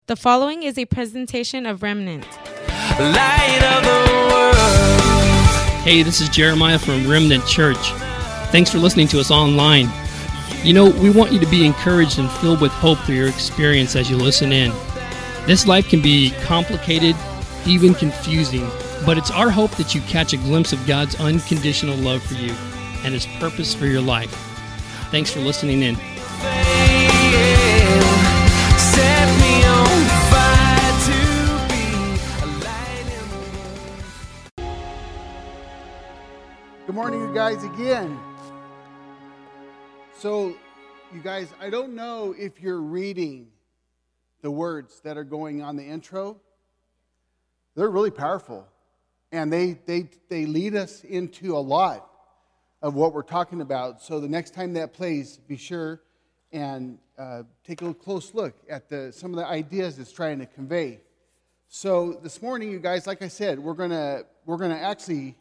The following is a presentation of Remnant. Light of the world. Hey, this is Jeremiah from Remnant Church. Thanks for listening to us online. You know, we want you to be encouraged and filled with hope through your experience as you listen in. This life can be complicated, even confusing, but it's our hope that you catch a glimpse of God's unconditional love for you and His purpose for your life. Thanks for listening in. Set me on fire to be a light in the world. Good morning, you guys, again. So, you guys, I don't know if you're reading the words that are going on the intro. They're really powerful, and they lead us into a lot of what we're talking about. So the next time that plays, be sure and take a close look at some of the ideas it's trying to convey. So this morning, you guys, like I said, we're gonna actually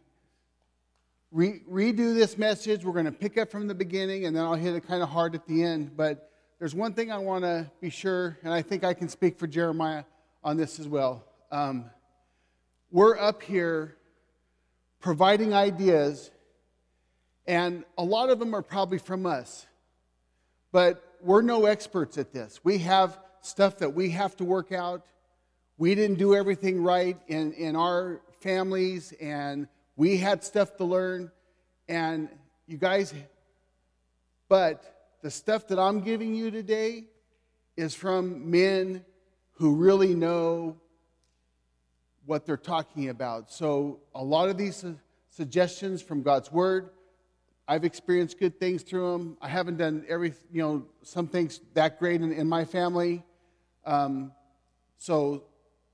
redo this message. We're gonna pick up from the beginning, and then I'll hit it kind of hard at the end. But there's one thing I want to be sure, and I think I can speak for Jeremiah on this as well. We're up here providing ideas, and a lot of them are probably from us. But we're no experts at this. We have stuff that we have to work out. We didn't do everything right in our families, and we had stuff to learn. And you guys, but the stuff that I'm giving you today is from men who really know what they're talking about. So a lot of these suggestions from God's Word, I've experienced good things through them. I haven't done some things that great in my family. So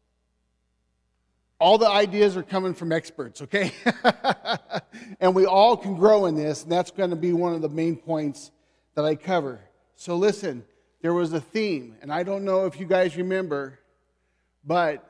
all the ideas are coming from experts, okay? And we all can grow in this, and that's going to be one of the main points that I cover. So listen, there was a theme, and I don't know if you guys remember, but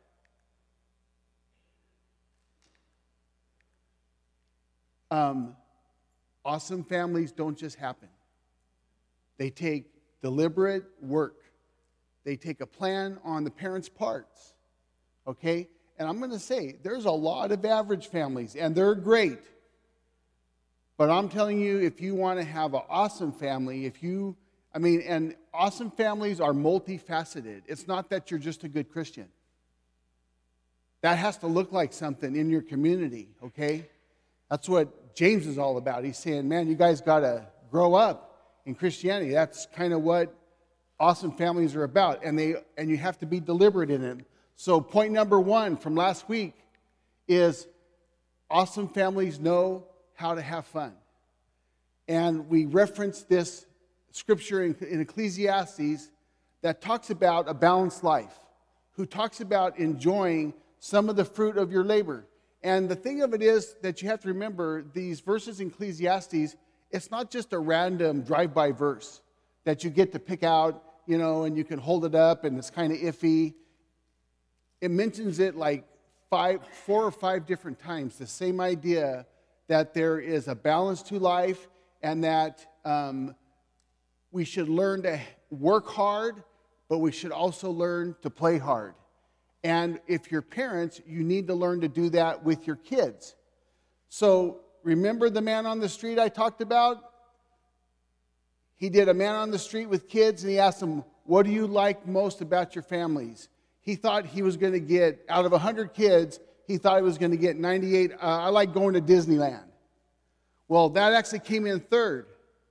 awesome families don't just happen. They take deliberate work. They take a plan on the parents' parts, okay? And I'm going to say, there's a lot of average families, and they're great. But I'm telling you, if you want to have an awesome family, and awesome families are multifaceted. It's not that you're just a good Christian. That has to look like something in your community, okay? That's what James is all about. He's saying, man, you guys got to grow up in Christianity. That's kind of what awesome families are about. And you have to be deliberate in it. So point number 1 from last week is awesome families know how to have fun. And we referenced this scripture in Ecclesiastes that talks about a balanced life, who talks about enjoying some of the fruit of your labor. And the thing of it is that you have to remember, these verses in Ecclesiastes, it's not just a random drive-by verse that you get to pick out, and you can hold it up and it's kind of iffy. It mentions it like 4 or 5 different times, the same idea that there is a balance to life, and that we should learn to work hard, but we should also learn to play hard. And if you're parents, you need to learn to do that with your kids. So remember the man on the street I talked about? He did a man on the street with kids, and he asked them, what do you like most about your families? He thought he was going to get, out of 100 kids, he thought he was going to get 98. I like going to Disneyland. Well, that actually came in third.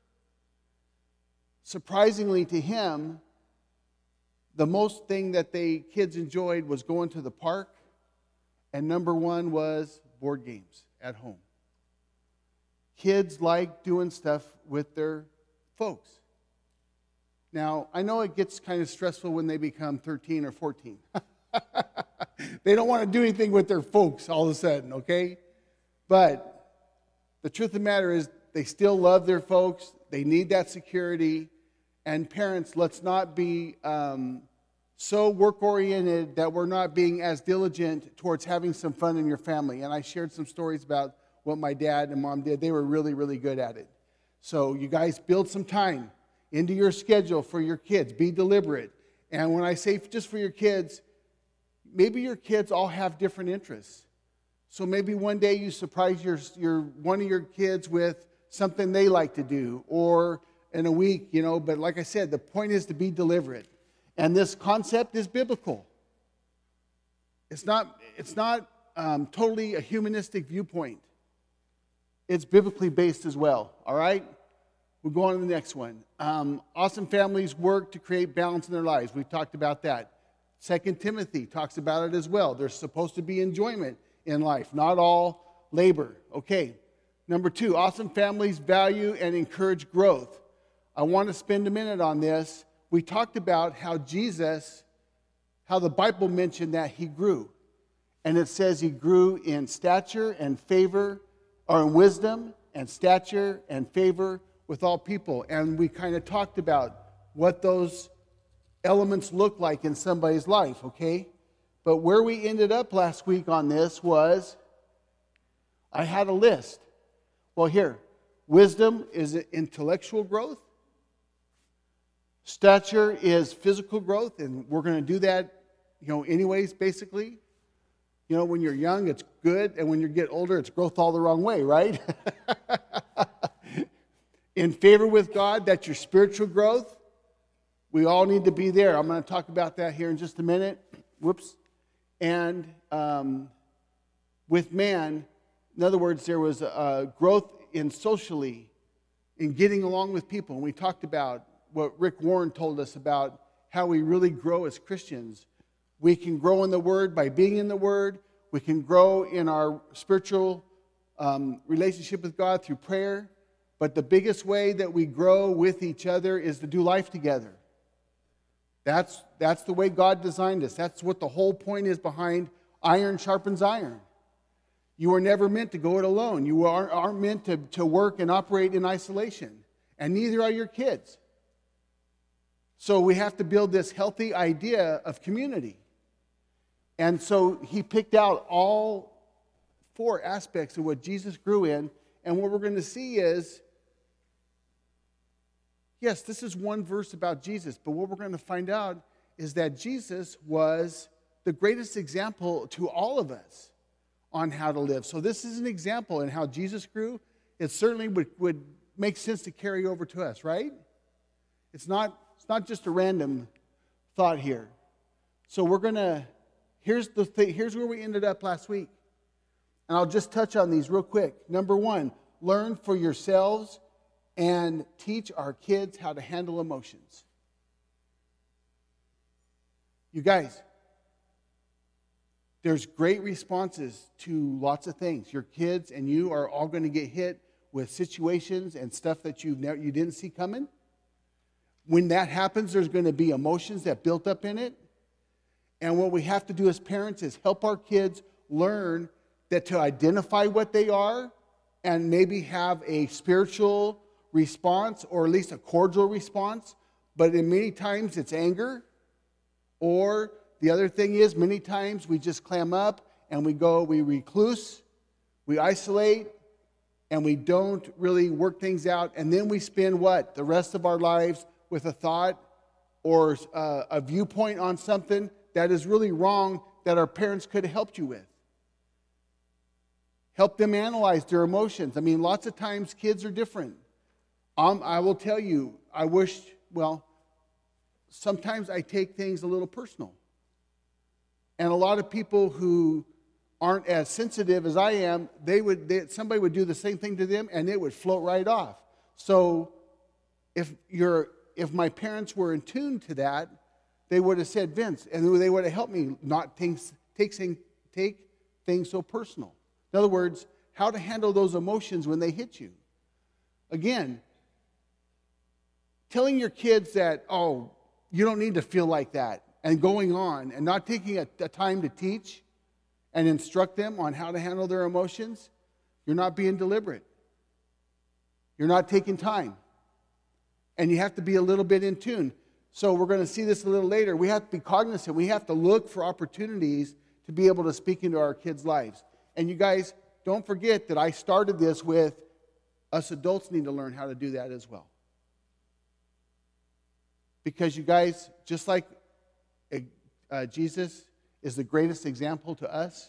Surprisingly to him, the most thing that kids enjoyed was going to the park, and number 1 was board games at home. Kids like doing stuff with their folks. Now, I know it gets kind of stressful when they become 13 or 14. They don't want to do anything with their folks all of a sudden, okay? But the truth of the matter is they still love their folks. They need that security. And parents, let's not be so work-oriented that we're not being as diligent towards having some fun in your family. And I shared some stories about what my dad and mom did. They were really, really good at it. So you guys build some time into your schedule for your kids. Be deliberate. And when I say just for your kids, maybe your kids all have different interests. So maybe one day you surprise your one of your kids with something they like to do, or in a week, But like I said, the point is to be deliberate. And this concept is biblical. It's not totally a humanistic viewpoint. It's biblically based as well, all right? We'll go on to the next one. Awesome families work to create balance in their lives. We've talked about that. 2 Timothy talks about it as well. There's supposed to be enjoyment in life, not all labor. Okay, number 2, awesome families value and encourage growth. I want to spend a minute on this. We talked about how the Bible mentioned that he grew. And it says he grew in stature and favor, or in wisdom and stature and favor with all people. And we kind of talked about what those elements look like in somebody's life, okay? But where we ended up last week on this was, I had a list. Well, here, wisdom is intellectual growth. Stature is physical growth, and we're going to do that, anyways, basically. When you're young, it's good, and when you get older, it's growth all the wrong way, right? In favor with God, that's your spiritual growth. We all need to be there. I'm going to talk about that here in just a minute. Whoops. And with man, in other words, there was a growth in socially, in getting along with people. And we talked about what Rick Warren told us about how we really grow as Christians. We can grow in the Word by being in the Word. We can grow in our spiritual relationship with God through prayer. But the biggest way that we grow with each other is to do life together. That's the way God designed us. That's what the whole point is behind iron sharpens iron. You were never meant to go it alone. You aren't meant to work and operate in isolation. And neither are your kids. So we have to build this healthy idea of community. And so he picked out all 4 aspects of what Jesus grew in. And what we're going to see is, yes, this is one verse about Jesus, but what we're going to find out is that Jesus was the greatest example to all of us on how to live. So this is an example in how Jesus grew. It certainly would make sense to carry over to us, right? It's not just a random thought here. So we're going to, here's where we ended up last week. And I'll just touch on these real quick. Number 1, learn for yourselves and teach our kids how to handle emotions. You guys, there's great responses to lots of things. Your kids and you are all going to get hit with situations and stuff that you didn't see coming. When that happens, there's going to be emotions that built up in it. And what we have to do as parents is help our kids learn that to identify what they are and maybe have a spiritual response, or at least a cordial response. But in many times it's anger, or the other thing is many times we just clam up and we recluse, we isolate, and we don't really work things out. And then we spend what? The rest of our lives with a thought or a viewpoint on something that is really wrong that our parents could have helped you with. Help them analyze their emotions. I mean, lots of times kids are different. I will tell you, sometimes I take things a little personal. And a lot of people who aren't as sensitive as I am, somebody would do the same thing to them and it would float right off. So if my parents were in tune to that, they would have said, Vince, and they would have helped me not take things so personal. In other words, how to handle those emotions when they hit you. Again, telling your kids that, oh, you don't need to feel like that, and going on, and not taking a time to teach and instruct them on how to handle their emotions, you're not being deliberate. You're not taking time. And you have to be a little bit in tune. So we're going to see this a little later. We have to be cognizant. We have to look for opportunities to be able to speak into our kids' lives. And you guys, don't forget that I started this with us adults need to learn how to do that as well. Because you guys, just like Jesus is the greatest example to us.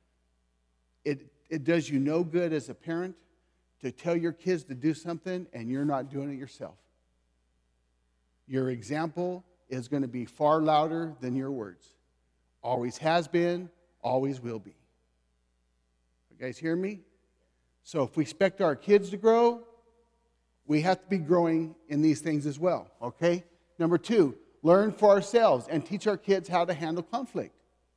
It does you no good as a parent to tell your kids to do something and you're not doing it yourself. Your example is going to be far louder than your words. Always has been, always will be. You guys hear me? So if we expect our kids to grow, we have to be growing in these things as well, okay? Number 2, learn for ourselves and teach our kids how to handle conflict.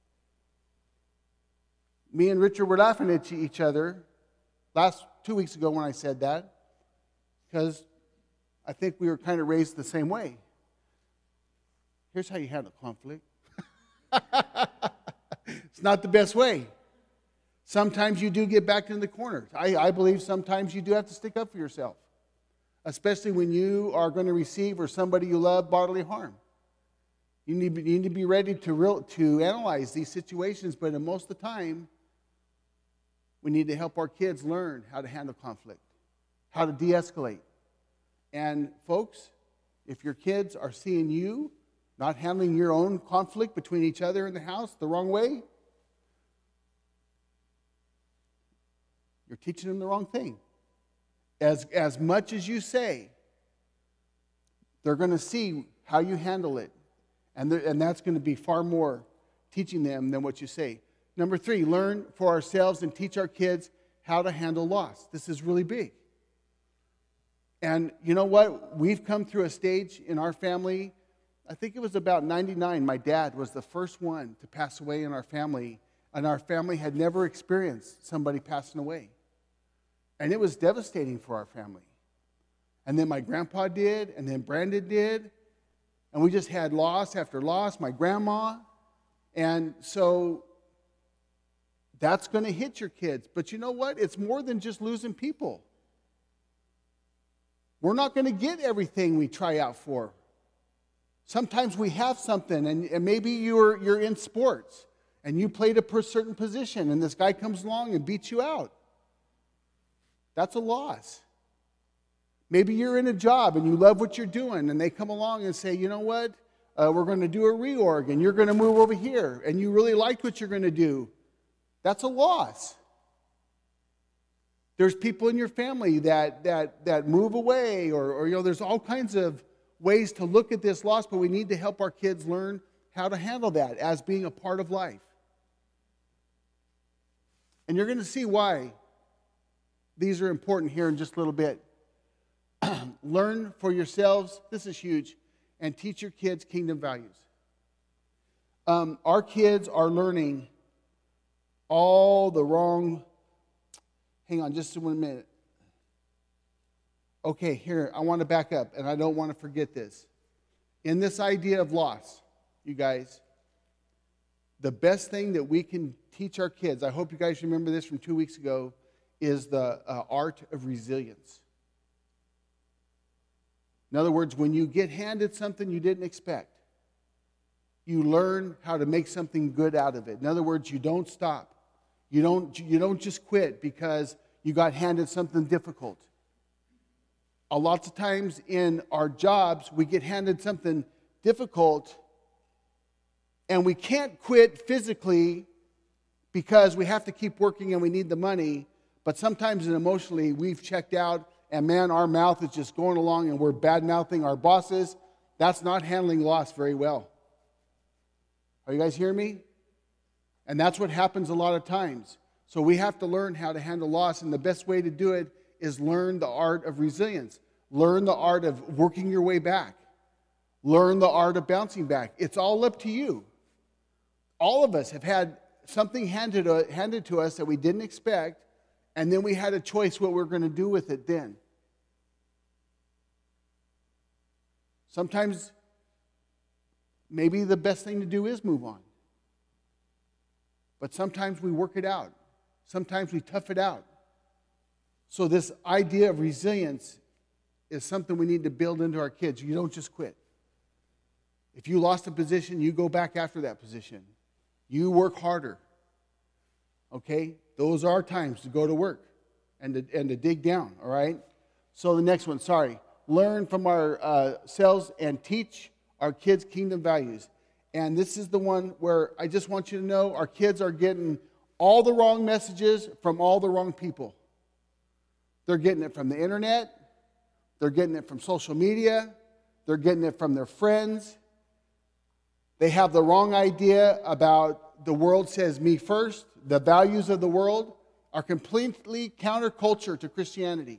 Me and Richard were laughing at each other 2 weeks ago when I said that, because I think we were kind of raised the same way. Here's how you handle conflict. It's not the best way. Sometimes you do get backed in the corner. I believe sometimes you do have to stick up for yourself, especially when you are going to receive or somebody you love bodily harm. You need to be ready to analyze these situations, but most of the time, we need to help our kids learn how to handle conflict, how to de-escalate. And folks, if your kids are seeing you not handling your own conflict between each other in the house the wrong way, you're teaching them the wrong thing. As much as you say, they're going to see how you handle it. And that's going to be far more teaching them than what you say. Number 3, learn for ourselves and teach our kids how to handle loss. This is really big. And you know what? We've come through a stage in our family. I think it was about 99. My dad was the first one to pass away in our family. And our family had never experienced somebody passing away. And it was devastating for our family. And then my grandpa did, and then Brandon did. And we just had loss after loss, my grandma. And so that's going to hit your kids. But you know what? It's more than just losing people. We're not going to get everything we try out for. Sometimes we have something, and maybe you're in sports, and you played a certain position, and this guy comes along and beats you out. That's a loss. Maybe you're in a job, and you love what you're doing, and they come along and say, you know what? We're going to do a reorg, and you're going to move over here, and you really liked what you're going to do. That's a loss. There's people in your family that move away, or there's all kinds of ways to look at this loss, but we need to help our kids learn how to handle that as being a part of life. And you're going to see why these are important here in just a little bit. Learn for yourselves, this is huge, and teach your kids kingdom values. Our kids are learning all the wrong. Hang on just 1 minute. Okay, here, I want to back up, and I don't want to forget this. In this idea of loss, you guys, the best thing that we can teach our kids, I hope you guys remember this from 2 weeks ago, is the art of resilience. In other words, when you get handed something you didn't expect, you learn how to make something good out of it. In other words, you don't stop. You don't just quit because you got handed something difficult. A lot of times in our jobs, we get handed something difficult and we can't quit physically because we have to keep working and we need the money. But sometimes emotionally, we've checked out and man, our mouth is just going along and we're bad-mouthing our bosses. That's not handling loss very well. Are you guys hearing me? And that's what happens a lot of times. So we have to learn how to handle loss, and the best way to do it is learn the art of resilience. Learn the art of working your way back. Learn the art of bouncing back. It's all up to you. All of us have had something handed to us that we didn't expect, and then we had a choice what we're going to do with it then. Sometimes maybe the best thing to do is move on. But sometimes we work it out. Sometimes we tough it out. So this idea of resilience is something we need to build into our kids. You don't just quit. If you lost a position, you go back after that position. You work harder. Okay? Those are times to go to work and to dig down, all right? So the next one, learn from ourselves and teach our kids kingdom values. And this is the one where I just want you to know our kids are getting all the wrong messages from all the wrong people. They're getting it from the internet. They're getting it from social media. They're getting it from their friends. They have the wrong idea about the world says me first. The values of the world are completely counterculture to Christianity.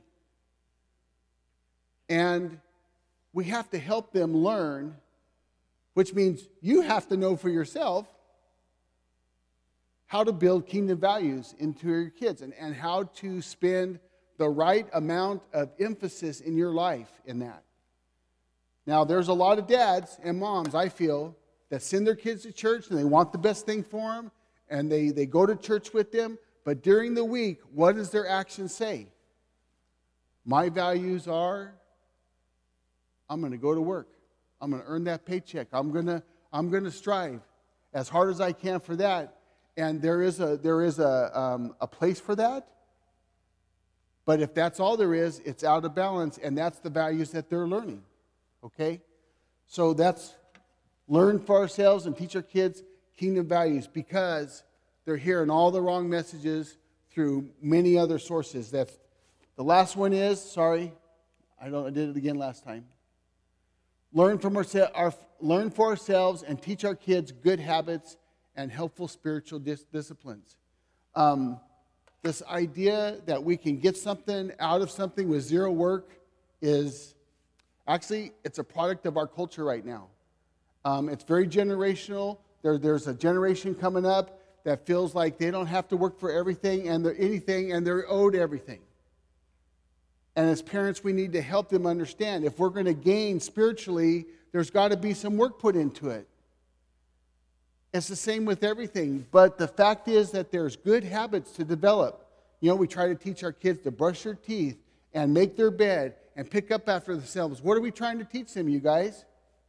And we have to help them learn, which means you have to know for yourself how to build kingdom values into your kids and how to spend the right amount of emphasis in your life in that. Now, there's a lot of dads and moms, I feel, that send their kids to church and they want the best thing for them and they go to church with them, but during the week, what does their actions say? My values are, I'm going to go to work. I'm going to earn that paycheck. I'm going to strive as hard as I can for that. And there is a place for that. But if that's all there is, it's out of balance, and that's the values that they're learning. Okay? So that's learn for ourselves and teach our kids kingdom values because they're hearing all the wrong messages through many other sources. That's the last one is, sorry, I did it again last time. Learn for ourselves and teach our kids good habits and helpful spiritual disciplines. This idea that we can get something out of something with zero work is actually, it's a product of our culture right now. It's very generational. There's a generation coming up that feels like they don't have to work for everything and they're owed everything. And as parents, we need to help them understand if we're going to gain spiritually, there's got to be some work put into it. It's the same with everything. But the fact is that there's good habits to develop. You know, we try to teach our kids to brush their teeth and make their bed and pick up after themselves. What are we trying to teach them, you guys?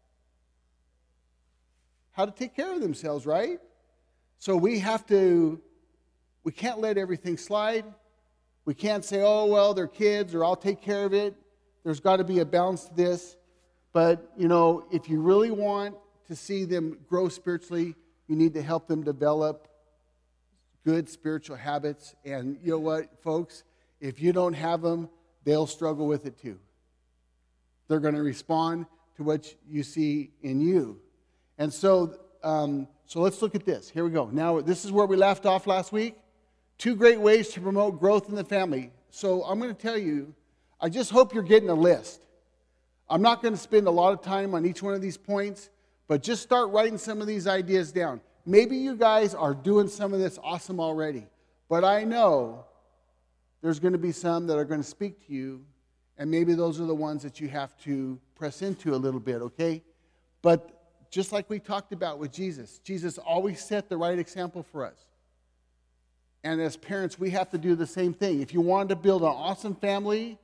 How to take care of themselves, right? So we can't let everything slide. We can't say, oh, well, they're kids or I'll take care of it. There's got to be a balance to this. But, you know, if you really want to see them grow spiritually, you need to help them develop good spiritual habits. And you know what, folks? If you don't have them, they'll struggle with it too. They're going to respond to what you see in you. And so let's look at this. Here we go. Now, this is where we left off last week. 2 great ways to promote growth in the family. So I'm going to tell you, I just hope you're getting a list. I'm not going to spend a lot of time on each one of these points, but just start writing some of these ideas down. Maybe you guys are doing some of this awesome already, but I know there's going to be some that are going to speak to you, and maybe those are the ones that you have to press into a little bit, okay? But just like we talked about with Jesus, Jesus always set the right example for us. And as parents, we have to do the same thing. If you want to build an awesome family,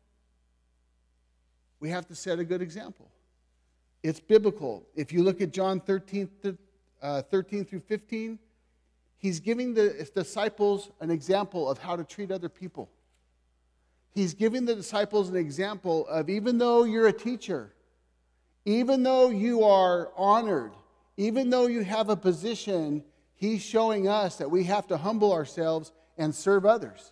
we have to set a good example. It's biblical. If you look at John 13 through 15, he's giving the disciples an example of how to treat other people. He's giving the disciples an example of even though you're a teacher, even though you are honored, even though you have a position, he's showing us that we have to humble ourselves and serve others.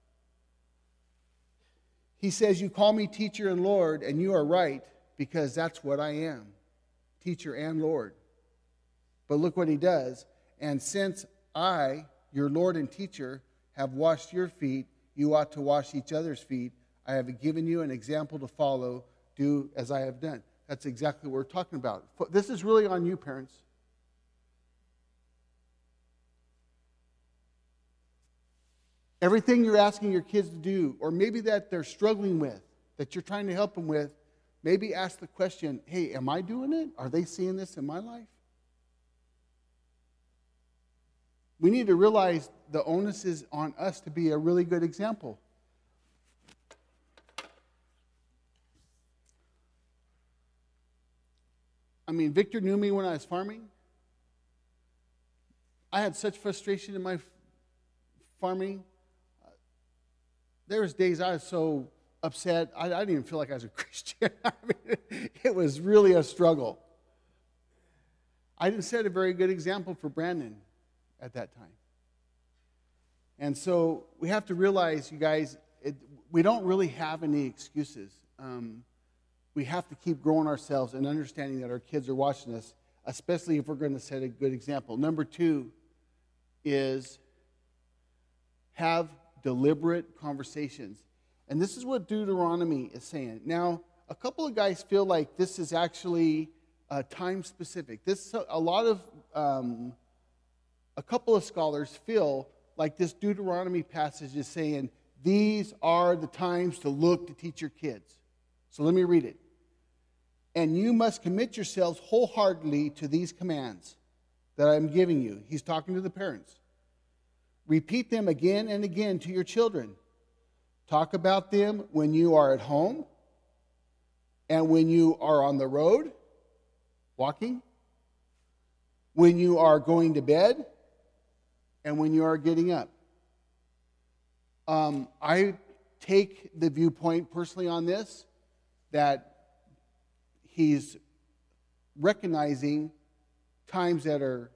He says, you call me teacher and Lord, and you are right, because that's what I am, teacher and Lord. But look what he does. And since I, your Lord and teacher, have washed your feet, you ought to wash each other's feet. I have given you an example to follow. Do as I have done. That's exactly what we're talking about. This is really on you, parents. Everything you're asking your kids to do, or maybe that they're struggling with, that you're trying to help them with, maybe ask the question, hey, am I doing it? Are they seeing this in my life? We need to realize the onus is on us to be a really good example. I mean, Victor knew me when I was farming. I had such frustration in my farming. There was days I was so upset, I didn't even feel like I was a Christian. I mean, it was really a struggle. I didn't set a very good example for Brandon at that time. And so we have to realize, you guys, we don't really have any excuses. We have to keep growing ourselves and understanding that our kids are watching us, especially if we're going to set a good example. Number 2 is have deliberate conversations. And this is what Deuteronomy is saying. Now, a couple of guys feel like this is actually time specific. A couple of scholars feel like this Deuteronomy passage is saying, these are the times to look to teach your kids. So let me read it. And you must commit yourselves wholeheartedly to these commands that I'm giving you. He's talking to the parents. Repeat them again and again to your children. Talk about them when you are at home and when you are on the road, walking, when you are going to bed, and when you are getting up. I take the viewpoint personally on this that he's recognizing times that are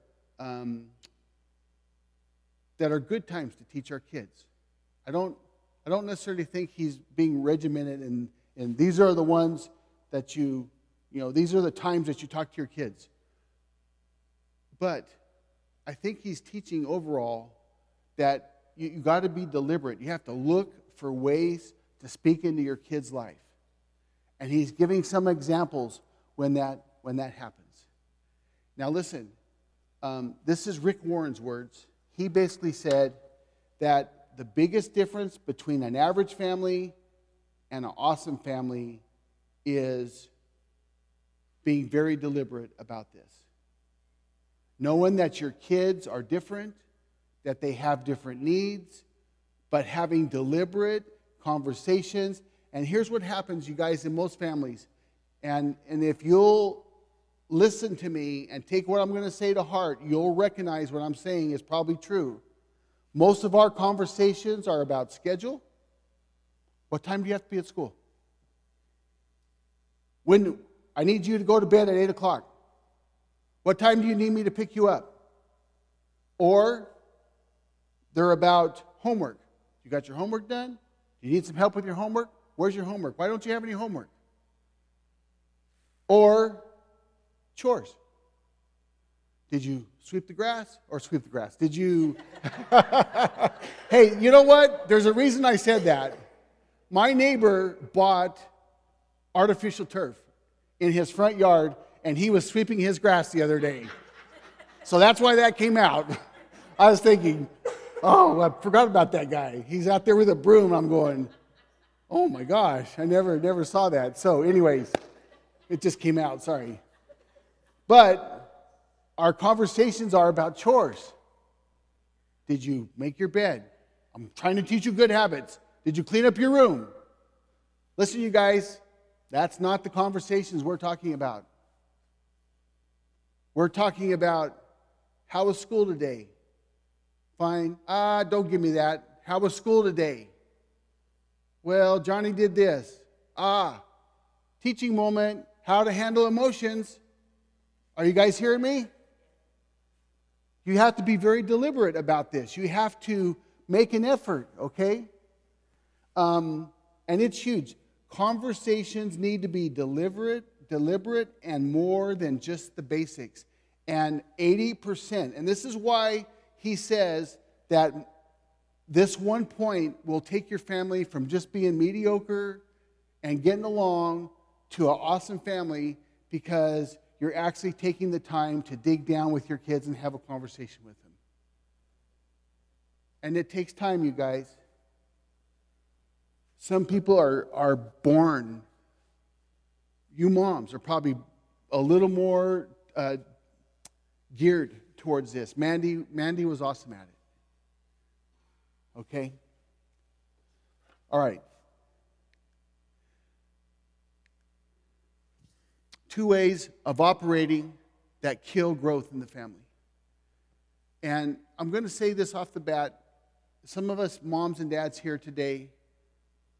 good times to teach our kids. I don't necessarily think he's being regimented and these are the ones that these are the times that you talk to your kids. But I think he's teaching overall that you got to be deliberate. You have to look for ways to speak into your kid's life. And he's giving some examples when that happens. Now listen, this is Rick Warren's words. He basically said that the biggest difference between an average family and an awesome family is being very deliberate about this. Knowing that your kids are different, that they have different needs, but having deliberate conversations. And here's what happens, you guys, in most families. And if you'll listen to me and take what I'm going to say to heart, you'll recognize what I'm saying is probably true. Most of our conversations are about schedule. What time do you have to be at school? When I need you to go to bed at 8 o'clock. What time do you need me to pick you up? Or they're about homework. You got your homework done? Do you need some help with your homework? Where's your homework? Why don't you have any homework? Or chores. Did you sweep the grass? Or sweep the grass? Did you... Hey, you know what? There's a reason I said that. My neighbor bought artificial turf in his front yard, and he was sweeping his grass the other day. So that's why that came out. I was thinking, oh, I forgot about that guy. He's out there with a broom. I'm going, oh my gosh, I never saw that. So anyways, it just came out, sorry. But our conversations are about chores. Did you make your bed? I'm trying to teach you good habits. Did you clean up your room? Listen, you guys, that's not the conversations we're talking about. We're talking about, how was school today? Fine. Don't give me that. How was school today? Well, Johnny did this. Teaching moment, how to handle emotions. Are you guys hearing me? You have to be very deliberate about this. You have to make an effort, okay? And it's huge. Conversations need to be deliberate, and more than just the basics. And 80%, and this is why he says that this one point will take your family from just being mediocre and getting along to an awesome family, because you're actually taking the time to dig down with your kids and have a conversation with them. And it takes time, you guys. Some people are born, you moms are probably a little more geared towards this. Mandy was awesome at it. Okay? All right. 2 ways of operating that kill growth in the family. And I'm going to say this off the bat. Some of us moms and dads here today,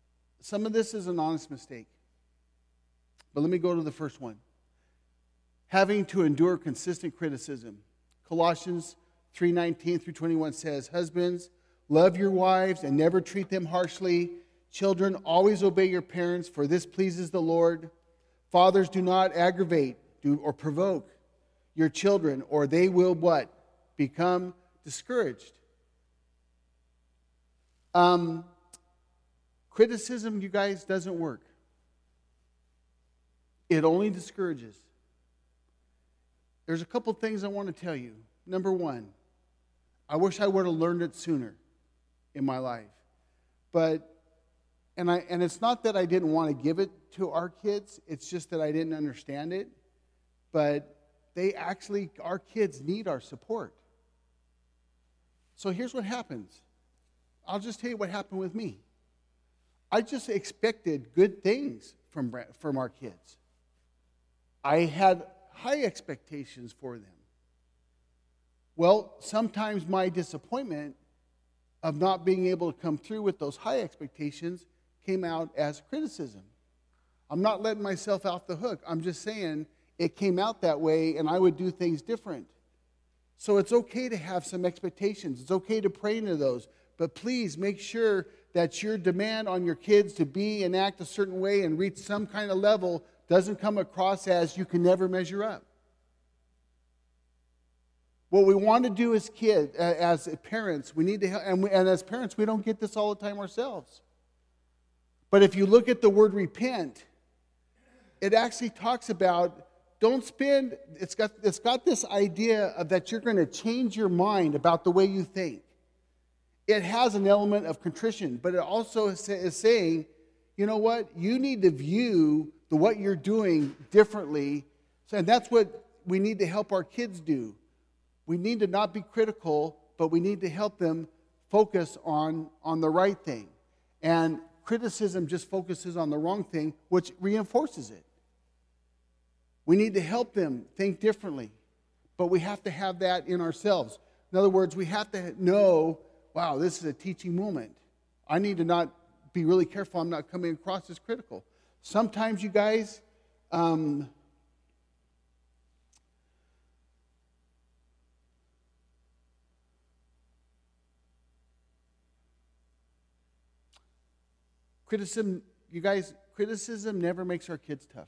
some of this is an honest mistake. But let me go to the first one. having to endure consistent criticism. Colossians 3:19 through 21 says, "Husbands, love your wives and never treat them harshly. Children, always obey your parents, for this pleases the Lord. Fathers, do not aggravate or provoke your children, or they will what? Become discouraged." Criticism, you guys, doesn't work. It only discourages. There's a couple things I want to tell you. Number one, I wish I would have learned it sooner in my life. And it's not that I didn't want to give it to our kids, it's just that I didn't understand it. But our kids need our support. So here's what happens. I'll just tell you what happened with me. I just expected good things from our kids. I had high expectations for them. Well, sometimes my disappointment of not being able to come through with those high expectations came out as criticism. I'm not letting myself off the hook. I'm just saying it came out that way and I would do things different. So it's okay to have some expectations. It's okay to pray into those. But please make sure that your demand on your kids to be and act a certain way and reach some kind of level doesn't come across as you can never measure up. What we want to do as parents, we need to help, and as parents, we don't get this all the time ourselves. But if you look at the word repent, it actually talks about it's got this idea of that you're going to change your mind about the way you think. It has an element of contrition, but it also is saying, you know what? You need to view what you're doing differently. And that's what we need to help our kids do. We need to not be critical, but we need to help them focus on the right thing. And criticism just focuses on the wrong thing, which reinforces it. We need to help them think differently, but we have to have that in ourselves. In other words, we have to know, wow, this is a teaching moment. I need to not be really careful I'm not coming across as critical. Sometimes, you guys, criticism never makes our kids tough.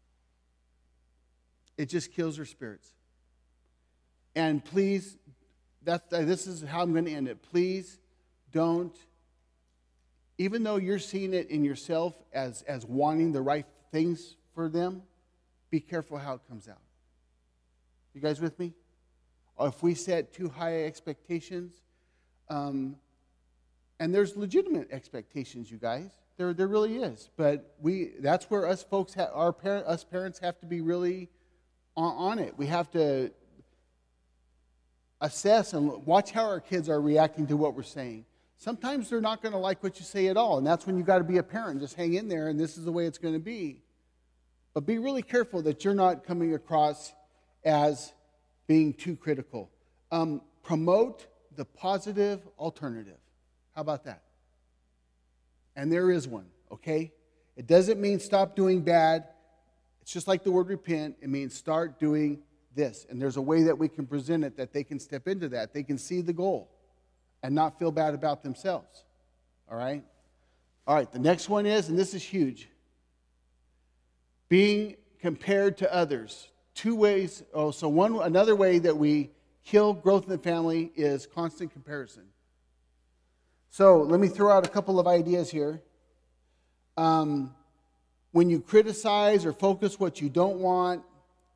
It just kills their spirits. And please, this is how I'm going to end it. Please don't, even though you're seeing it in yourself as wanting the right things for them, be careful how it comes out. You guys with me? Or if we set too high expectations, and there's legitimate expectations, you guys. There really is. But that's where us folks, us parents have to be really on it. We have to assess and watch how our kids are reacting to what we're saying. Sometimes they're not going to like what you say at all, and that's when you've got to be a parent. Just hang in there, and this is the way it's going to be. But be really careful that you're not coming across as being too critical. Promote the positive alternative. How about that? And there is one, okay? It doesn't mean stop doing bad. It's just like the word repent. It means start doing this. And there's a way that we can present it that they can step into that. They can see the goal and not feel bad about themselves. All right? All right, the next one is, and this is huge, being compared to others. Two ways. Another way that we kill growth in the family is constant comparison. So let me throw out a couple of ideas here. When you criticize or focus what you don't want,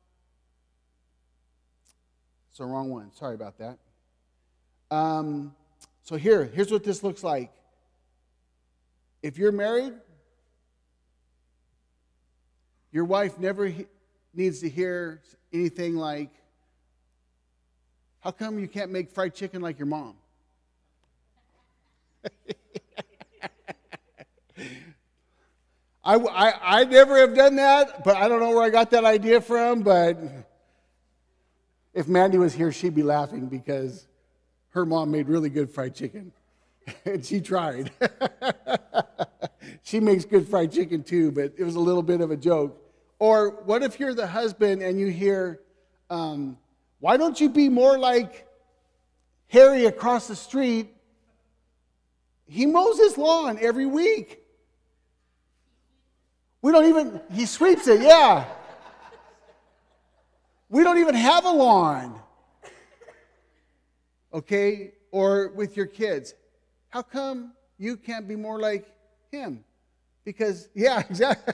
it's the wrong one. Sorry about that. So here's what this looks like. If you're married, your wife never needs to hear anything like, how come you can't make fried chicken like your mom? I never have done that, but I don't know where I got that idea from, but if Mandy was here, she'd be laughing because her mom made really good fried chicken, and she tried. She makes good fried chicken too, but it was a little bit of a joke. Or what if you're the husband and you hear, why don't you be more like Harry across the street? He mows his lawn every week. He sweeps it, yeah. We don't even have a lawn. Okay? Or with your kids. How come you can't be more like him? Because, yeah, exactly.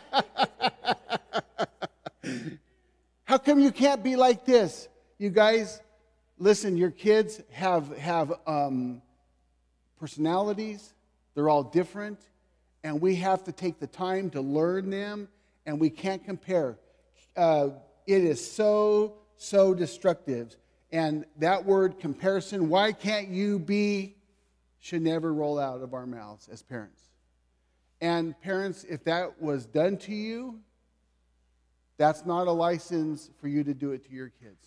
How come you can't be like this? You guys, listen, your kids have personalities. They're all different. And we have to take the time to learn them. And we can't compare. It is so destructive. And that word comparison, why can't you be, should never roll out of our mouths as parents. And parents, if that was done to you, that's not a license for you to do it to your kids.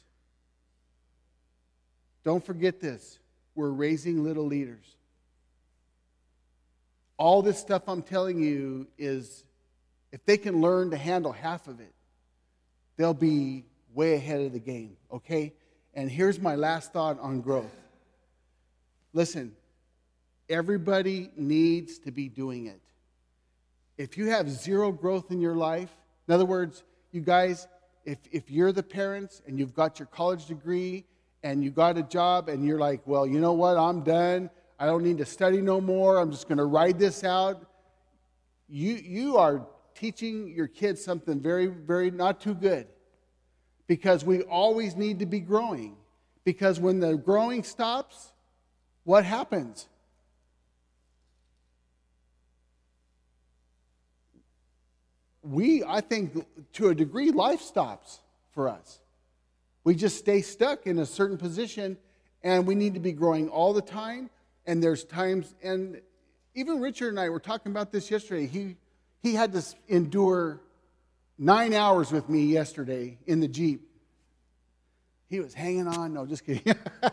Don't forget this. We're raising little leaders. All this stuff I'm telling you is, if they can learn to handle half of it, they'll be way ahead of the game, okay? And here's my last thought on growth. Listen, everybody needs to be doing it. If you have zero growth in your life, in other words, you guys, if you're the parents and you've got your college degree and you got a job and you're like, well, you know what, I'm done. I don't need to study no more. I'm just going to ride this out. You are teaching your kids something very, very not too good. Because we always need to be growing. Because when the growing stops, what happens? I think, to a degree, life stops for us. We just stay stuck in a certain position, and we need to be growing all the time. And there's times, and even Richard and I were talking about this yesterday. He had to endure 9 hours with me yesterday in the Jeep. He was hanging on. No, just kidding.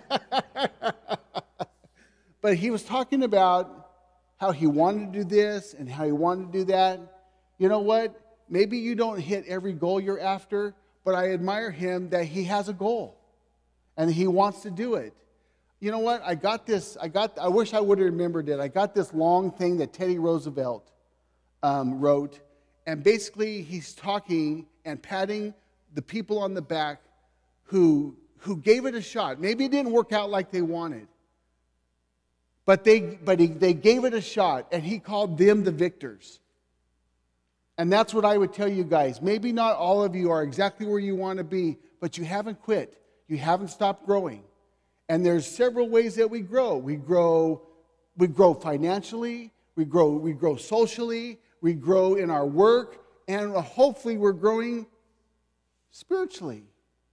But he was talking about how he wanted to do this and how he wanted to do that. You know what? Maybe you don't hit every goal you're after, but I admire him that he has a goal and he wants to do it. You know what? I wish I would have remembered it. I got this long thing that Teddy Roosevelt wrote. And basically, he's talking and patting the people on the back who gave it a shot. Maybe it didn't work out like they wanted. But they gave it a shot, and he called them the victors. And that's what I would tell you guys. Maybe not all of you are exactly where you want to be, but you haven't quit. You haven't stopped growing. And there's several ways that we grow. We grow financially, we grow socially, we grow in our work, and hopefully we're growing spiritually.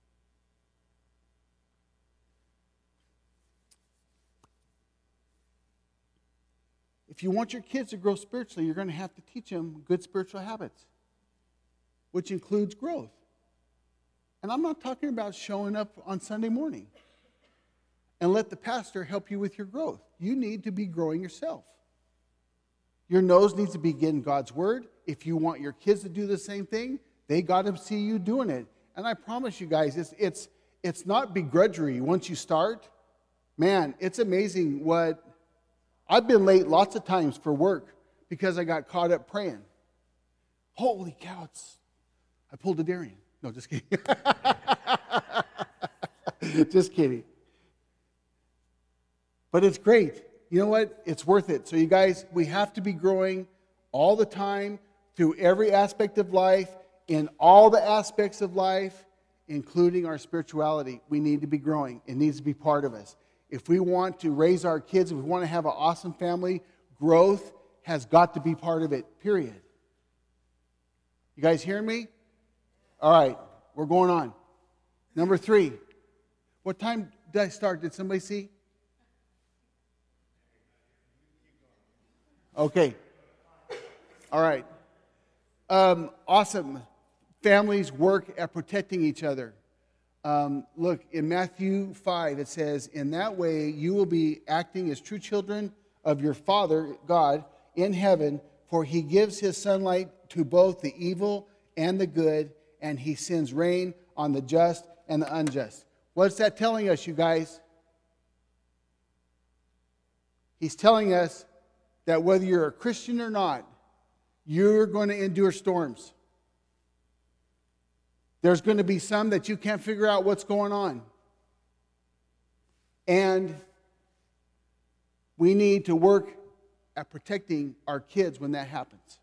If you want your kids to grow spiritually, you're going to have to teach them good spiritual habits, which includes growth. And I'm not talking about showing up on Sunday morning and let the pastor help you with your growth. You need to be growing yourself. Your nose needs to be getting God's word. If you want your kids to do the same thing, they got to see you doing it. And I promise you guys, it's not begrudgery once you start. Man, it's amazing what... I've been late lots of times for work because I got caught up praying. Holy cow, I pulled a Darian. No, just kidding. Just kidding. But it's great. You know what? It's worth it. So you guys, we have to be growing all the time through every aspect of life, in all the aspects of life, including our spirituality. We need to be growing. It needs to be part of us. If we want to raise our kids, if we want to have an awesome family, growth has got to be part of it, period. You guys hearing me? All right, we're going on. Number 3. What time did I start? Did somebody see? Okay. All right. Awesome. Families work at protecting each other. Look, in Matthew 5, it says, in that way you will be acting as true children of your Father, God, in heaven, for he gives his sunlight to both the evil and the good, and he sends rain on the just and the unjust. What's that telling us, you guys? He's telling us that whether you're a Christian or not, you're going to endure storms. There's going to be some that you can't figure out what's going on. And we need to work at protecting our kids when that happens.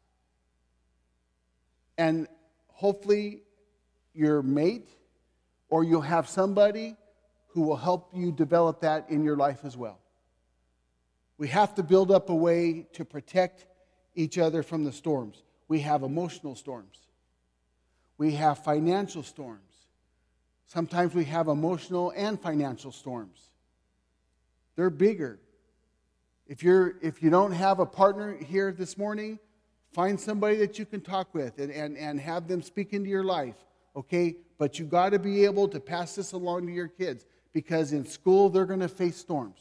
And hopefully your mate or you'll have somebody who will help you develop that in your life as well. We have to build up a way to protect each other from the storms. We have emotional storms. We have financial storms. Sometimes we have emotional and financial storms. They're bigger. If you don't have a partner here this morning, find somebody that you can talk with and have them speak into your life, okay? But you got to be able to pass this along to your kids, because in school they're going to face storms.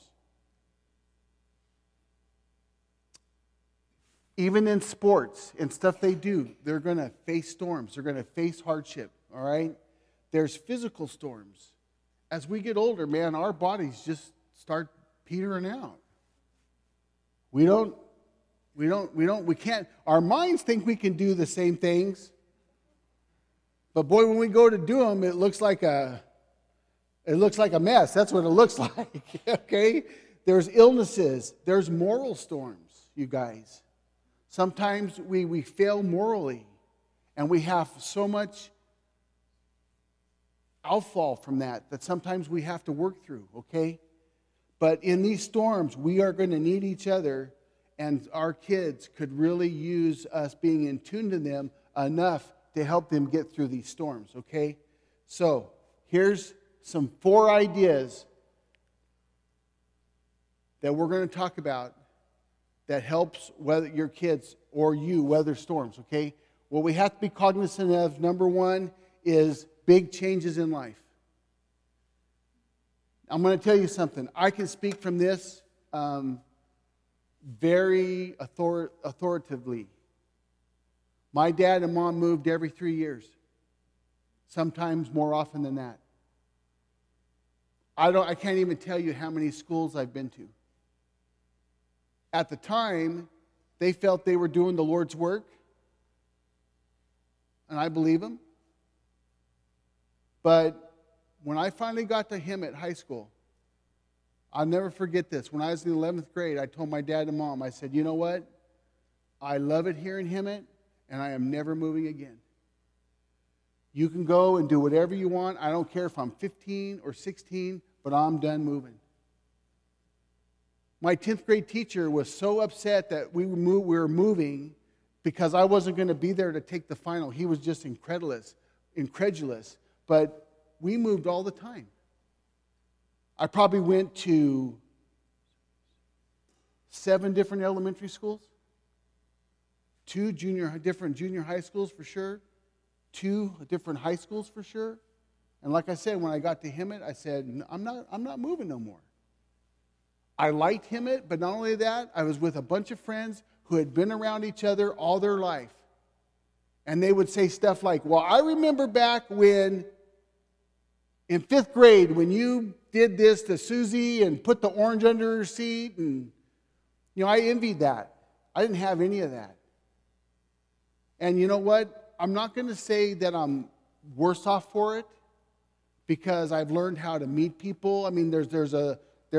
Even in sports and stuff they do, they're going to face storms. They're going to face hardship, all right? There's physical storms. As we get older, man, our bodies just start petering out. We can't, our minds think we can do the same things. But boy, when we go to do them, it looks like a mess. That's what it looks like, okay? There's illnesses. There's moral storms, you guys. Sometimes we fail morally, and we have so much outfall from that sometimes we have to work through, okay? But in these storms, we are going to need each other, and our kids could really use us being in tune to them enough to help them get through these storms, okay? So here's some 4 ideas that we're going to talk about that helps whether your kids or you weather storms, okay? What we have to be cognizant of, number 1, is big changes in life. I'm going to tell you something. I can speak from this very authoritatively. My dad and mom moved every 3 years, sometimes more often than that. I can't even tell you how many schools I've been to. At the time, they felt they were doing the Lord's work, and I believe them. But when I finally got to Hemet High School, I'll never forget this. When I was in the 11th grade, I told my dad and mom, I said, you know what? I love it here in Hemet, and I am never moving again. You can go and do whatever you want. I don't care if I'm 15 or 16, but I'm done moving. My 10th grade teacher was so upset that we were moving because I wasn't going to be there to take the final. He was just incredulous. But we moved all the time. I probably went to 7 different elementary schools, 2 different junior high schools for sure, 2 different high schools for sure. And like I said, when I got to Hemet, I said, I'm not moving no more. I liked Hemet, but not only that, I was with a bunch of friends who had been around each other all their life. And they would say stuff like, well, I remember back when in 5th grade when you did this to Susie and put the orange under her seat. And, I envied that. I didn't have any of that. And you know what? I'm not going to say that I'm worse off for it, because I've learned how to meet people. I mean, there's a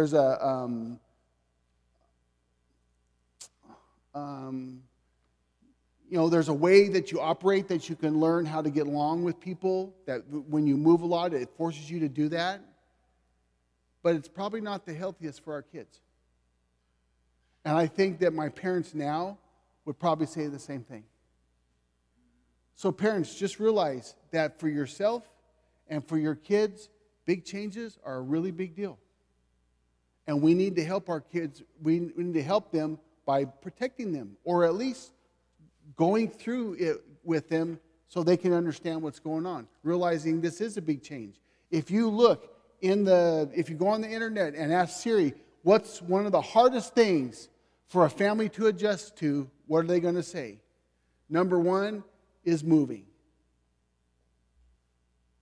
way that you operate that you can learn how to get along with people, that when you move a lot, it forces you to do that. But it's probably not the healthiest for our kids. And I think that my parents now would probably say the same thing. So parents, just realize that for yourself and for your kids, big changes are a really big deal. And we need to help our kids. We need to help them by protecting them, or at least going through it with them so they can understand what's going on, realizing this is a big change. If you if you go on the internet and ask Siri, what's one of the hardest things for a family to adjust to, what are they going to say? Number 1 is moving.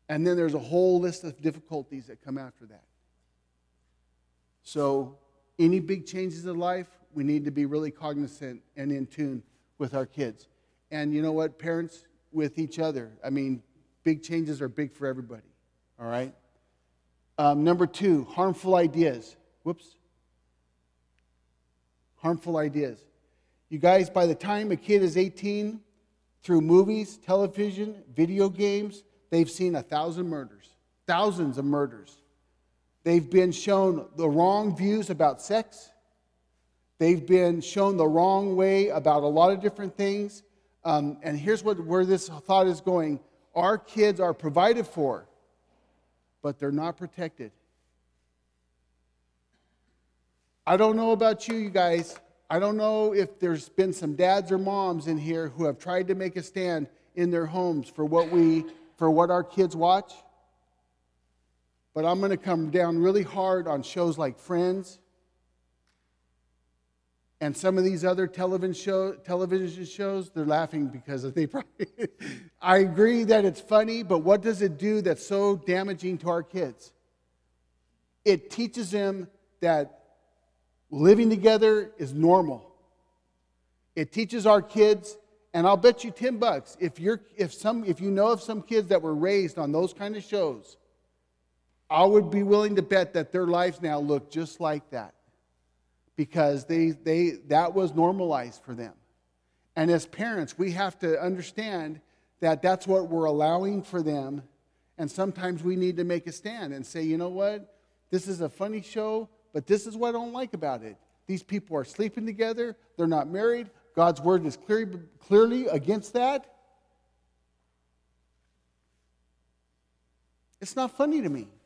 And then there's a whole list of difficulties that come after that. So any big changes in life, we need to be really cognizant and in tune with our kids. And you know what, parents, with each other. I mean, big changes are big for everybody, all right? Number 2, harmful ideas. Whoops. Harmful ideas. You guys, by the time a kid is 18, through movies, television, video games, they've seen 1,000 murders, thousands of murders. They've been shown the wrong views about sex. They've been shown the wrong way about a lot of different things. And here's where this thought is going. Our kids are provided for, but they're not protected. I don't know about you guys. I don't know if there's been some dads or moms in here who have tried to make a stand in their homes for what our kids watch. But I'm going to come down really hard on shows like Friends and some of these other television shows. They're laughing because they probably... I agree that it's funny, but what does it do that's so damaging to our kids? It teaches them that living together is normal. It teaches our kids, and I'll bet you $10 if you know of some kids that were raised on those kind of shows, I would be willing to bet that their lives now look just like that, because that was normalized for them. And as parents, we have to understand that that's what we're allowing for them, and sometimes we need to make a stand and say, you know what, this is a funny show, but this is what I don't like about it. These people are sleeping together. They're not married. God's word is clearly against that. It's not funny to me.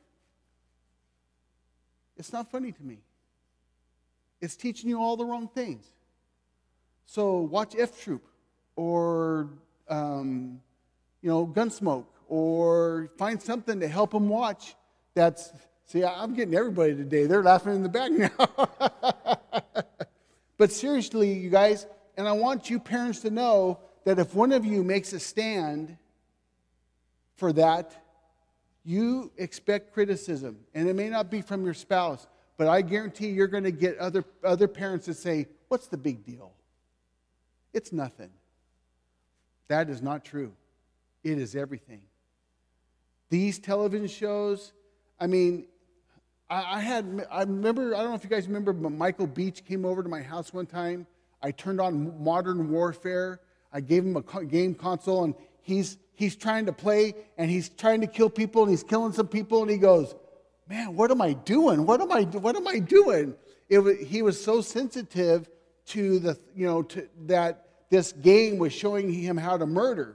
It's not funny to me. It's teaching you all the wrong things. So watch F Troop or, Gunsmoke, or find something to help them watch that's... See, I'm getting everybody today. They're laughing in the back now. But seriously, you guys, and I want you parents to know that if one of you makes a stand for that, you expect criticism. And it may not be from your spouse, but I guarantee you're going to get other parents that say, what's the big deal? It's nothing. That is not true. It is everything. These television shows, I mean... I remember, I don't know if you guys remember, but Michael Beach came over to my house one time. I turned on Modern Warfare. I gave him a game console, and he's trying to play, and he's trying to kill people, and he's killing some people, and he goes, man, what am I doing? What am I doing? He was so sensitive to that this game was showing him how to murder.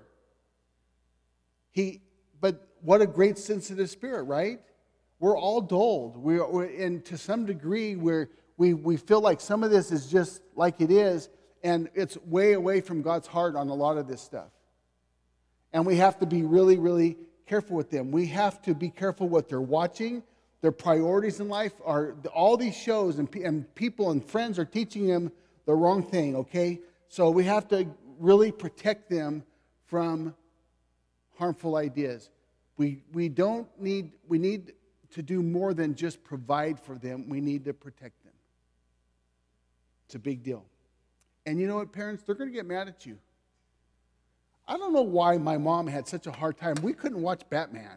But what a great sensitive spirit, right? We're all dulled. And to some degree, we feel like some of this is just like it is, and it's way away from God's heart on a lot of this stuff. And we have to be really, really careful with them. We have to be careful what they're watching. Their priorities in life are all these shows, and people and friends are teaching them the wrong thing, okay? So we have to really protect them from harmful ideas. We need to do more than just provide for them. We need to protect them. It's a big deal. And you know what, parents? They're going to get mad at you. I don't know why my mom had such a hard time. We couldn't watch Batman.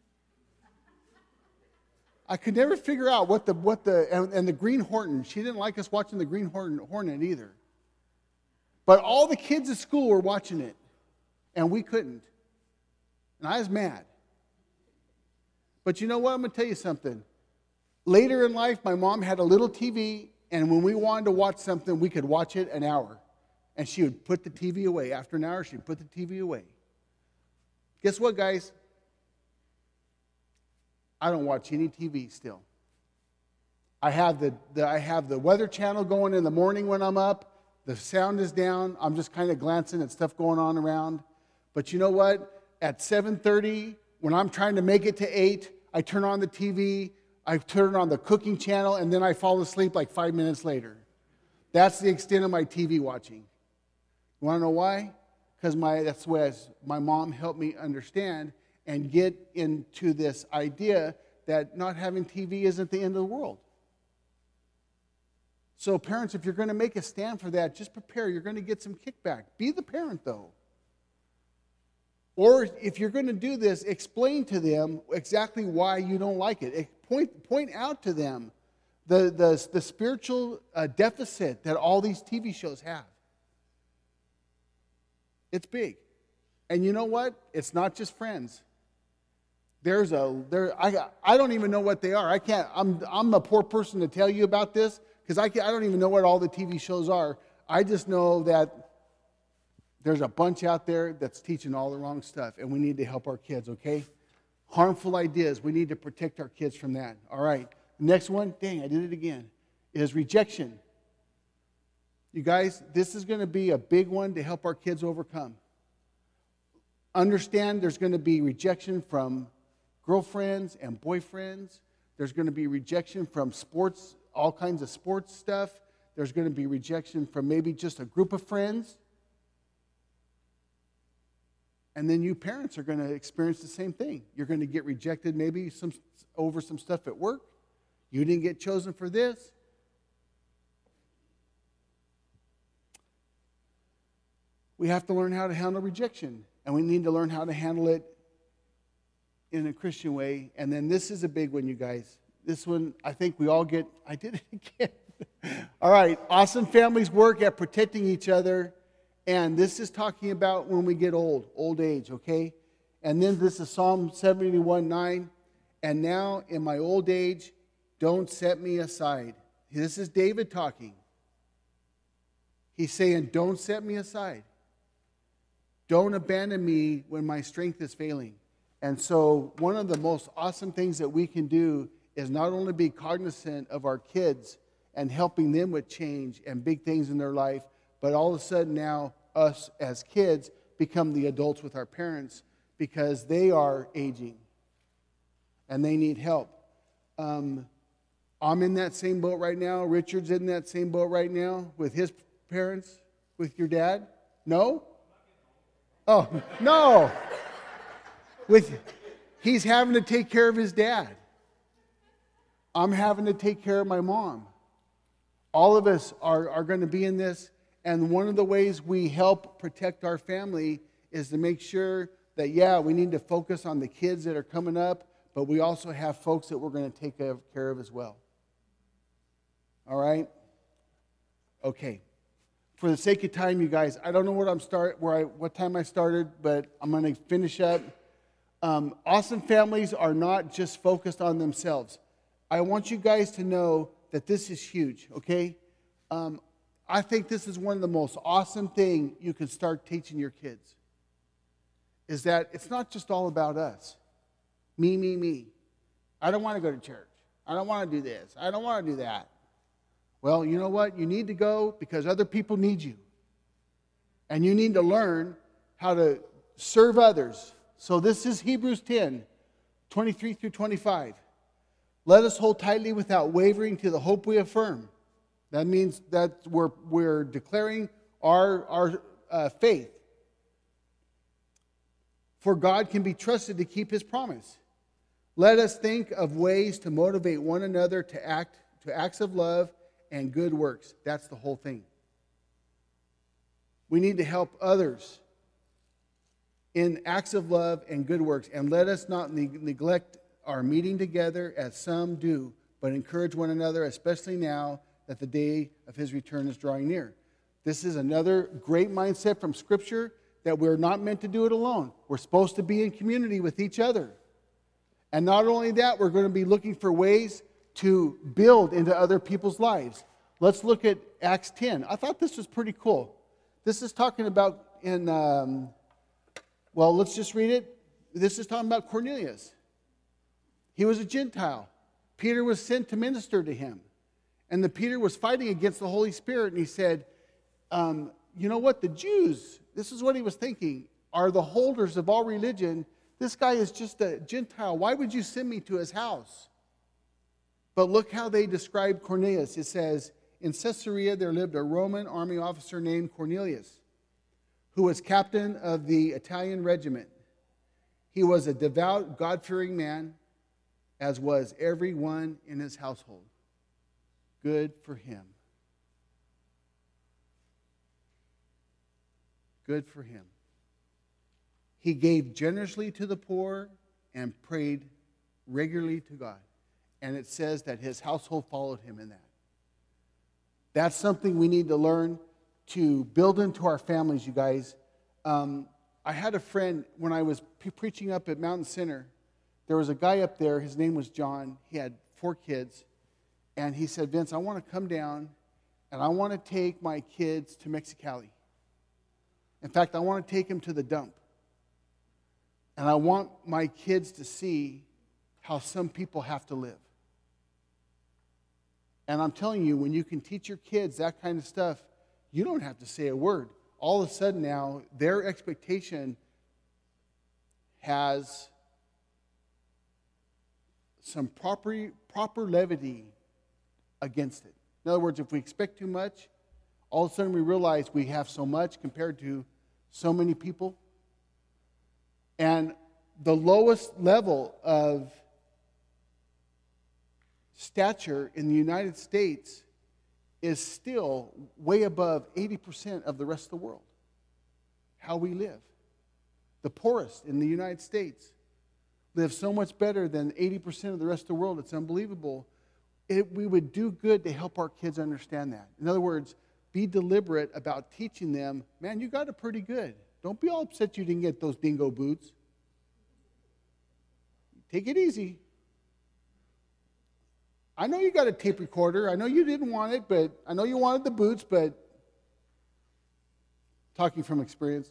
I could never figure out what the the Green Hornet. She didn't like us watching the Green Hornet either. But all the kids at school were watching it, and we couldn't. And I was mad. But you know what? I'm going to tell you something. Later in life, my mom had a little TV, and when we wanted to watch something, we could watch it an hour. And she would put the TV away. After an hour, she'd put the TV away. Guess what, guys? I don't watch any TV still. I have the Weather Channel going in the morning when I'm up. The sound is down. I'm just kind of glancing at stuff going on around. But you know what? At 7:30, when I'm trying to make it to 8, I turn on the TV, I turn on the cooking channel, and then I fall asleep like 5 minutes later. That's the extent of my TV watching. You want to know why? Because that's what my mom helped me understand. and get into this idea that not having TV isn't the end of the world. So parents, if you're going to make a stand for that, just prepare. You're going to get some kickback. Be the parent, though. Or if you're going to do this, explain to them exactly why you don't like it. Point out to them the spiritual deficit that all these TV shows have. It's big. And you know what? It's not just Friends. I don't even know what they are. I'm a poor person to tell you about this because I don't even know what all the TV shows are. I just know that there's a bunch out there that's teaching all the wrong stuff, and we need to help our kids, okay? Harmful ideas. We need to protect our kids from that. All right. Next one, dang, I did it again, is rejection. You guys, this is going to be a big one to help our kids overcome. Understand there's going to be rejection from girlfriends and boyfriends. There's going to be rejection from sports, all kinds of sports stuff. There's going to be rejection from maybe just a group of friends. And then you parents are going to experience the same thing. You're going to get rejected maybe over some stuff at work. You didn't get chosen for this. We have to learn how to handle rejection. And we need to learn how to handle it in a Christian way. And then this is a big one, you guys. This one, I think we all get, I did it again. All right, awesome families work at protecting each other. And this is talking about when we get old age, okay? And then this is Psalm 71:9. And now in my old age, don't set me aside. This is David talking. He's saying, don't set me aside. Don't abandon me when my strength is failing. And so one of the most awesome things that we can do is not only be cognizant of our kids and helping them with change and big things in their life, but all of a sudden now us as kids become the adults with our parents because they are aging and they need help. I'm in that same boat right now. Richard's in that same boat right now with his parents, with your dad. No? Oh, no. He's having to take care of his dad. I'm having to take care of my mom. All of us are going to be in this. And one of the ways we help protect our family is to make sure that, yeah, we need to focus on the kids that are coming up, but we also have folks that we're going to take care of as well. All right? Okay. For the sake of time, you guys, I don't know what time I started, but I'm going to finish up. Awesome families are not just focused on themselves. I want you guys to know that this is huge, okay? I think this is one of the most awesome things you can start teaching your kids, is that it's not just all about us. Me. I don't want to go to church. I don't want to do this. I don't want to do that. Well, you know what? You need to go because other people need you. And you need to learn how to serve others. So this is Hebrews 10, 23 through 25. Let us hold tightly without wavering to the hope we affirm. That means that we're declaring our faith. For God can be trusted to keep His promise. Let us think of ways to motivate one another to acts of love and good works. That's the whole thing. We need to help others in acts of love and good works. And let us not neglect our meeting together as some do, but encourage one another, especially now that the day of His return is drawing near. This is another great mindset from Scripture that we're not meant to do it alone. We're supposed to be in community with each other. And not only that, we're going to be looking for ways to build into other people's lives. Let's look at Acts 10. I thought this was pretty cool. This is talking about let's just read it. This is talking about Cornelius. He was a Gentile. Peter was sent to minister to him. And Peter was fighting against the Holy Spirit, and he said, you know what, the Jews, this is what he was thinking, are the holders of all religion. This guy is just a Gentile. Why would you send me to his house? But look how they describe Cornelius. It says, in Caesarea there lived a Roman army officer named Cornelius, who was captain of the Italian regiment. He was a devout, God-fearing man, as was everyone in his household. Good for him. Good for him. He gave generously to the poor and prayed regularly to God. And it says that his household followed him in that. That's something we need to learn to build into our families, you guys. I had a friend when I was preaching up at Mountain Center. There was a guy up there. His name was John. He had 4 kids. And he said, Vince, I want to come down and I want to take my kids to Mexicali. In fact, I want to take them to the dump. And I want my kids to see how some people have to live. And I'm telling you, when you can teach your kids that kind of stuff, you don't have to say a word. All of a sudden now, their expectation has some proper levity against it. In other words, if we expect too much, all of a sudden we realize we have so much compared to so many people. And the lowest level of stature in the United States is still way above 80% of the rest of the world. How we live. The poorest in the United States live so much better than 80% of the rest of the world. It's unbelievable. We would do good to help our kids understand that. In other words, be deliberate about teaching them, man, you got it pretty good. Don't be all upset you didn't get those dingo boots. Take it easy. I know you got a tape recorder. I know you didn't want it, but I know you wanted the boots, but talking from experience.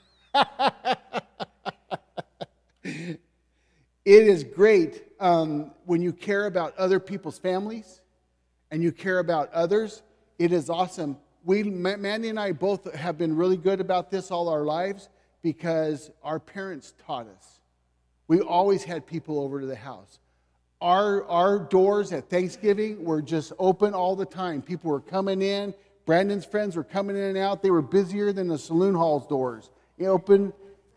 It is great when you care about other people's families and you care about others. It is awesome. Mandy and I both have been really good about this all our lives because our parents taught us. We always had people over to the house. Our doors at Thanksgiving were just open all the time. People were coming in. Brandon's friends were coming in and out. They were busier than the saloon hall's doors. Open.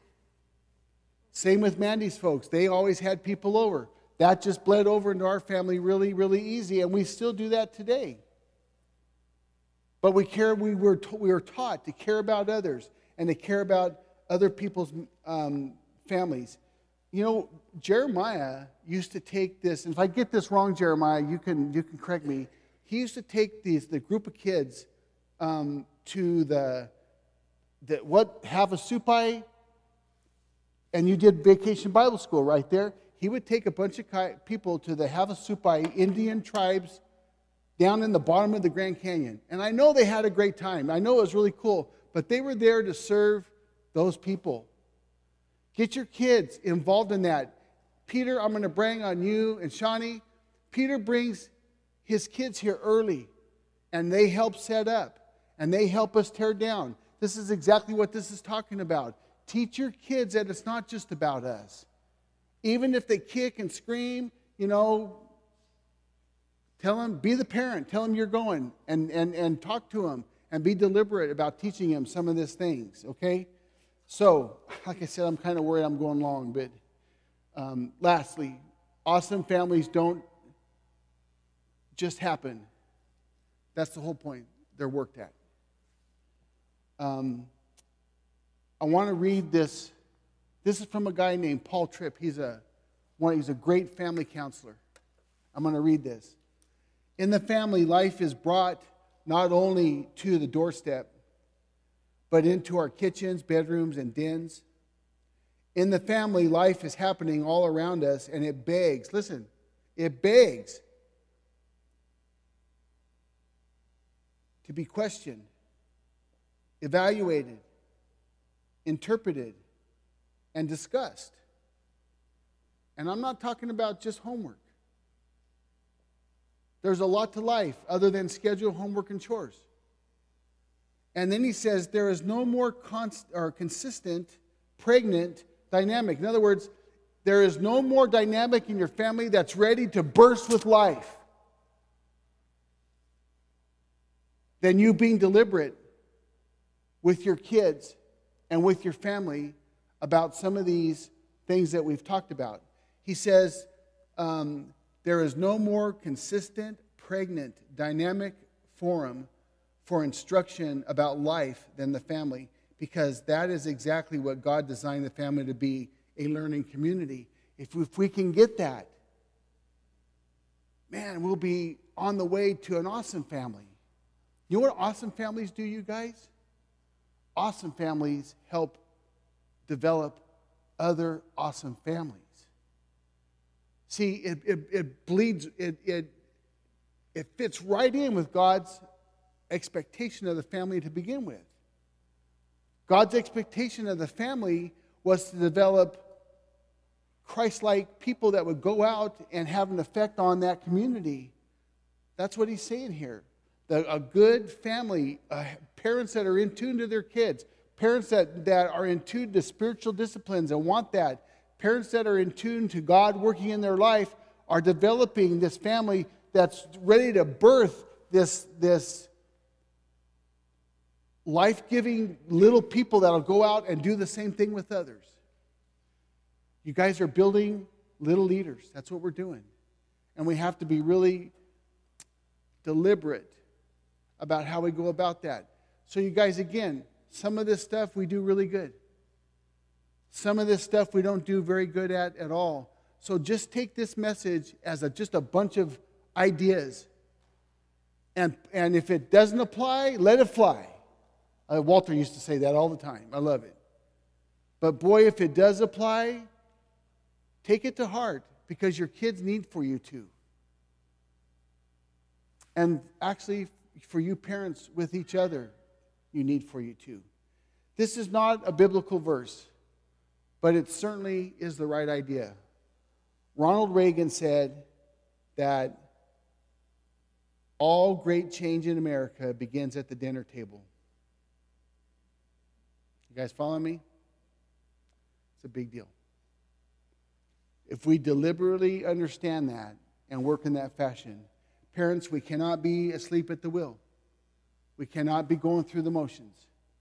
Same with Mandy's folks. They always had people over. That just bled over into our family really, really easy, and we still do that today. But we were taught to care about others and to care about other people's families. You know, Jeremiah used to take this, and if I get this wrong, Jeremiah, you can correct me. He used to take the group of kids to the Havasupai, and you did Vacation Bible School right there. He would take a bunch of people to the Havasupai Indian tribes down in the bottom of the Grand Canyon. And I know they had a great time. I know it was really cool, but they were there to serve those people. Get your kids involved in that. Peter, I'm going to bring on you and Shawnee. Peter brings his kids here early, and they help set up, and they help us tear down. This is exactly what this is talking about. Teach your kids that it's not just about us. Even if they kick and scream, tell them, be the parent. Tell them you're going, and talk to them, and be deliberate about teaching them some of these things, okay? So, like I said, I'm kind of worried I'm going long, but lastly, awesome families don't just happen. That's the whole point. They're worked at. I want to read this. This is from a guy named Paul Tripp. He's a great family counselor. I'm going to read this. In the family, life is brought not only to the doorstep, but into our kitchens, bedrooms, and dens. In the family, life is happening all around us, and it begs, listen, it begs to be questioned, evaluated, interpreted, and discussed. And I'm not talking about just homework. There's a lot to life other than schedule, homework, and chores. And then he says there is no more consistent, pregnant dynamic. In other words, there is no more dynamic in your family that's ready to burst with life than you being deliberate with your kids and with your family about some of these things that we've talked about. He says, there is no more consistent, pregnant, dynamic forum for instruction about life than the family, because that is exactly what God designed the family to be, a learning community. If we can get that, man, we'll be on the way to an awesome family. You know what awesome families do, you guys? Awesome families help develop other awesome families. See, it bleeds, it fits right in with God's expectation of the family to begin with. God's expectation of the family was to develop Christ-like people that would go out and have an effect on that community. That's what he's saying here. A good family, parents that are in tune to their kids, parents that are in tune to spiritual disciplines and want that, parents that are in tune to God working in their life are developing this family that's ready to birth this life-giving little people that'll go out and do the same thing with others. You guys are building little leaders. That's what we're doing. And we have to be really deliberate about how we go about that. So you guys, again, some of this stuff we do really good. Some of this stuff we don't do very good at all. So just take this message as just a bunch of ideas. And if it doesn't apply, let it fly. Walter used to say that all the time. I love it. But boy, if it does apply, take it to heart, because your kids need for you to. And actually, for you parents with each other, you need for you too. This is not a biblical verse, but it certainly is the right idea. Ronald Reagan said that all great change in America begins at the dinner table. You guys follow me? It's a big deal. If we deliberately understand that and work in that fashion, parents, we cannot be asleep at the wheel. We cannot be going through the motions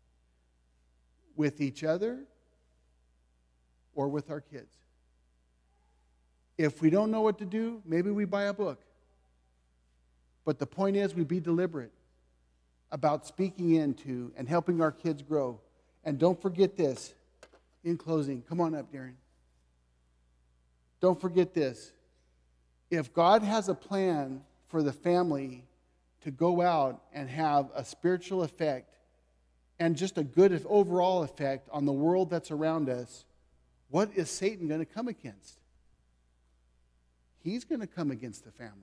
with each other or with our kids. If we don't know what to do, maybe we buy a book. But the point is, we be deliberate about speaking into and helping our kids grow. And don't forget this, in closing. Come on up, Darren. Don't forget this. If God has a plan for the family to go out and have a spiritual effect and just a good overall effect on the world that's around us, what is Satan going to come against? He's going to come against the family.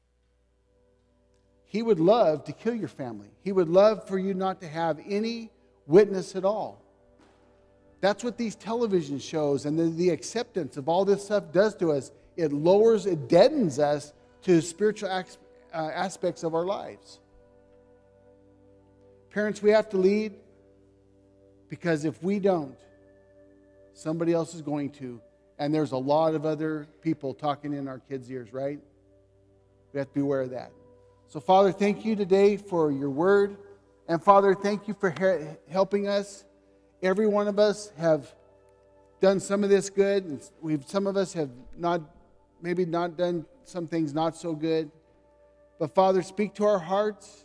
He would love to kill your family. He would love for you not to have any witness at all. That's what these television shows and the acceptance of all this stuff does to us. It lowers, it deadens us to spiritual aspects of our lives. Parents, we have to lead, because if we don't, somebody else is going to. And there's a lot of other people talking in our kids' ears, right? We have to be aware of that. So, Father, thank you today for your word. And, Father, thank you for helping us. Every one of us have done some of this good, and some of us have maybe not done some things not so good. But, Father, speak to our hearts.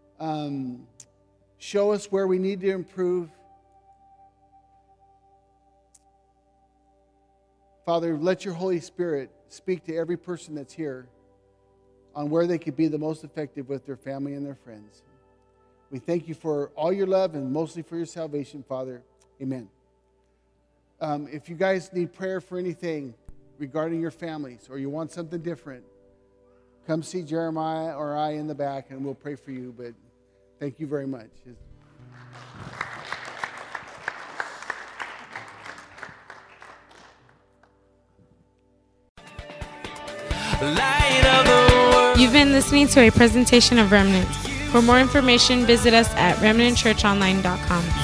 Show us where we need to improve. Father, let your Holy Spirit speak to every person that's here on where they could be the most effective with their family and their friends. We thank you for all your love and mostly for your salvation, Father. Amen. If you guys need prayer for anything regarding your families, or you want something different, come see Jeremiah or I in the back and we'll pray for you. But thank you very much. Light of the world. You've been listening to a presentation of Remnants. For more information, visit us at remnantchurchonline.com.